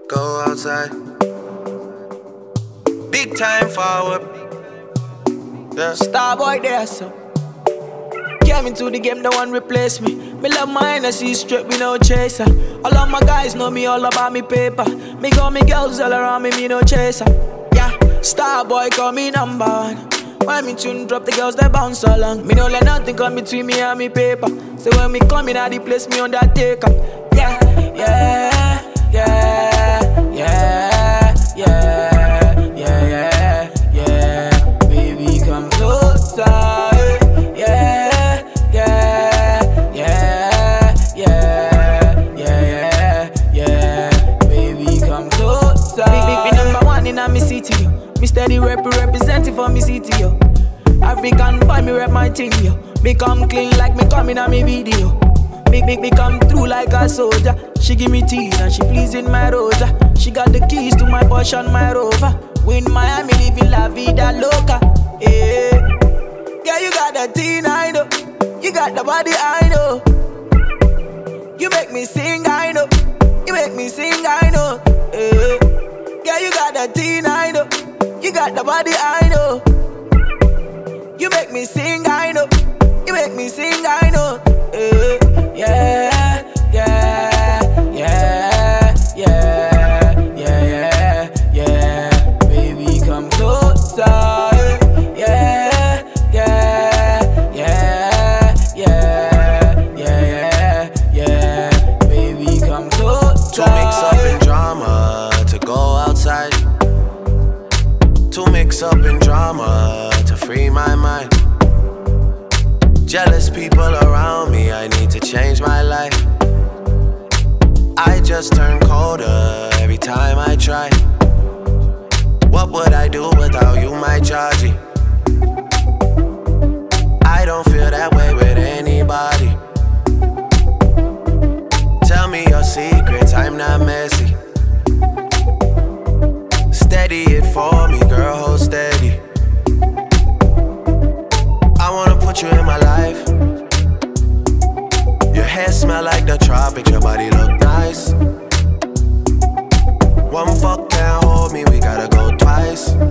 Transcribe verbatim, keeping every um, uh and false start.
go outside. Big time forward. Yeah. Starboy there, so came into the game, no one replace me. Me love my Hennessy straight, we no chaser. All of my guys know me all about me paper. Me got me girls all around me, me no chaser. Yeah, Starboy call me number one. When me tune drop, the girls they bounce along. Me no let nothing come between me and me paper. So when me come in at the place, me on that take up. Yeah, yeah, yeah, yeah, yeah, yeah, yeah, yeah. Baby, come closer. Yeah, yeah, yeah, yeah, yeah, yeah, yeah. Baby, come closer. Big, big, big number one in a me city, yo. Me steady rep representing for me city, yo. African boy, me rep my thing, yo. Me come clean like me coming on me video. Big, big, me come through like a soldier. She give me tea and she pleasing my rosa. She got the keys to my Porsche and my Rover. We in Miami living la vida loca. Yeah, yeah, you got the teen, I know. You got the body, I know. You make me sing, I know. You make me sing, I know. Yeah, yeah, you got the teen, I know. You got the body, I know. You make me sing, I know. You make me sing, I know. Yeah, yeah, yeah, yeah, yeah, yeah, yeah, yeah. Baby, come closer. Yeah, yeah, yeah, yeah, yeah, yeah, yeah. Baby, come closer. To mix up in drama, to go outside. To mix up in drama, to free my mind. Jealous people around me, I need to change my life. I just turn colder every time I try. What would I do without you, my Georgie? I don't feel that way with anybody. Tell me your secrets, I'm not messy. Steady it for me, girl, hold steady. I wanna put you in my life. Your hair smell like the tropics, your body look nice. One fuck can't hold me, we gotta go twice.